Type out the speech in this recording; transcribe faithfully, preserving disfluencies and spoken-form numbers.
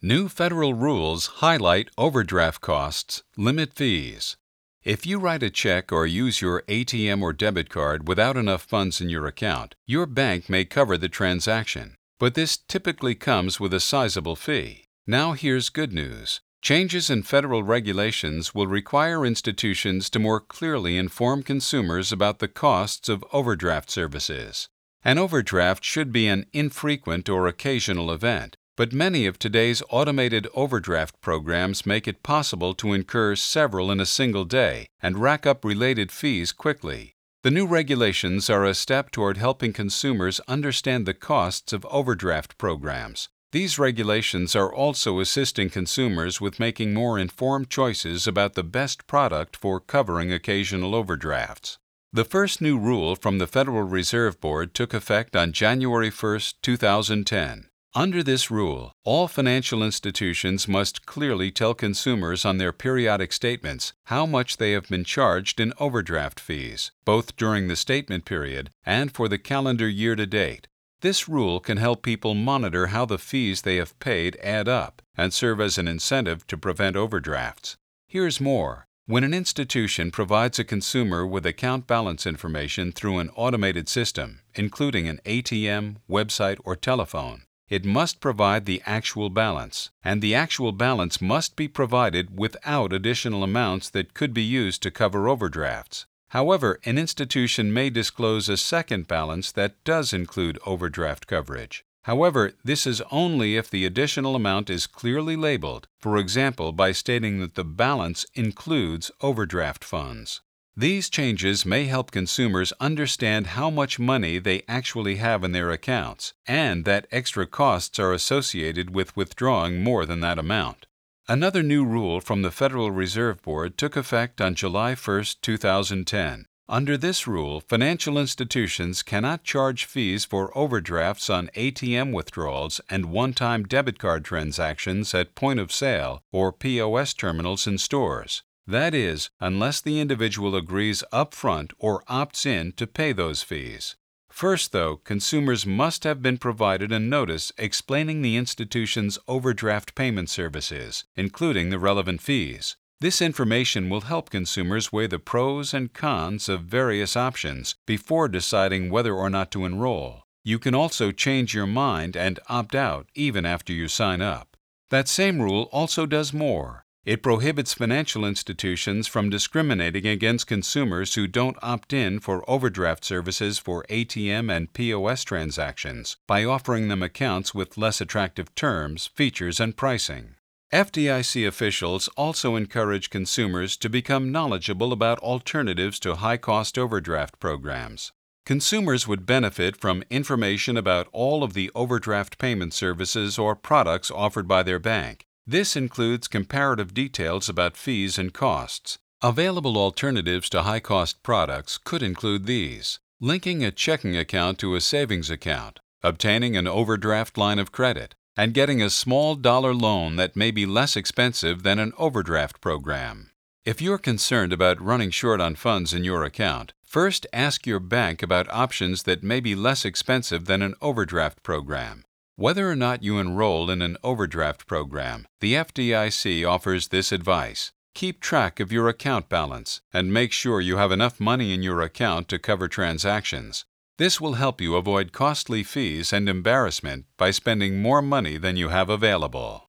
New federal rules highlight overdraft costs, limit fees. If you write a check or use your A T M or debit card without enough funds in your account, your bank may cover the transaction, but this typically comes with a sizable fee. Now here's good news. Changes in federal regulations will require institutions to more clearly inform consumers about the costs of overdraft services. An overdraft should be an infrequent or occasional event, but many of today's automated overdraft programs make it possible to incur several in a single day and rack up related fees quickly. The new regulations are a step toward helping consumers understand the costs of overdraft programs. These regulations are also assisting consumers with making more informed choices about the best product for covering occasional overdrafts. The first new rule from the Federal Reserve Board took effect on January first, two thousand ten. Under this rule, all financial institutions must clearly tell consumers on their periodic statements how much they have been charged in overdraft fees, both during the statement period and for the calendar year to date. This rule can help people monitor how the fees they have paid add up and serve as an incentive to prevent overdrafts. Here's more. When an institution provides a consumer with account balance information through an automated system, including an A T M, website, or telephone, it must provide the actual balance, and the actual balance must be provided without additional amounts that could be used to cover overdrafts. However, an institution may disclose a second balance that does include overdraft coverage. However, this is only if the additional amount is clearly labeled, for example, by stating that the balance includes overdraft funds. These changes may help consumers understand how much money they actually have in their accounts and that extra costs are associated with withdrawing more than that amount. Another new rule from the Federal Reserve Board took effect on July first, two thousand ten. Under this rule, financial institutions cannot charge fees for overdrafts on A T M withdrawals and one-time debit card transactions at point of sale or P O S terminals in stores. That is, unless the individual agrees upfront or opts in to pay those fees. First, though, consumers must have been provided a notice explaining the institution's overdraft payment services, including the relevant fees. This information will help consumers weigh the pros and cons of various options before deciding whether or not to enroll. You can also change your mind and opt out even after you sign up. That same rule also does more. It prohibits financial institutions from discriminating against consumers who don't opt in for overdraft services for A T M and P O S transactions by offering them accounts with less attractive terms, features, and pricing. F D I C officials also encourage consumers to become knowledgeable about alternatives to high-cost overdraft programs. Consumers would benefit from information about all of the overdraft payment services or products offered by their bank. This includes comparative details about fees and costs. Available alternatives to high-cost products could include these: linking a checking account to a savings account, obtaining an overdraft line of credit, and getting a small dollar loan that may be less expensive than an overdraft program. If you're concerned about running short on funds in your account, first ask your bank about options that may be less expensive than an overdraft program. Whether or not you enroll in an overdraft program, the F D I C offers this advice. Keep track of your account balance and make sure you have enough money in your account to cover transactions. This will help you avoid costly fees and embarrassment by spending more money than you have available.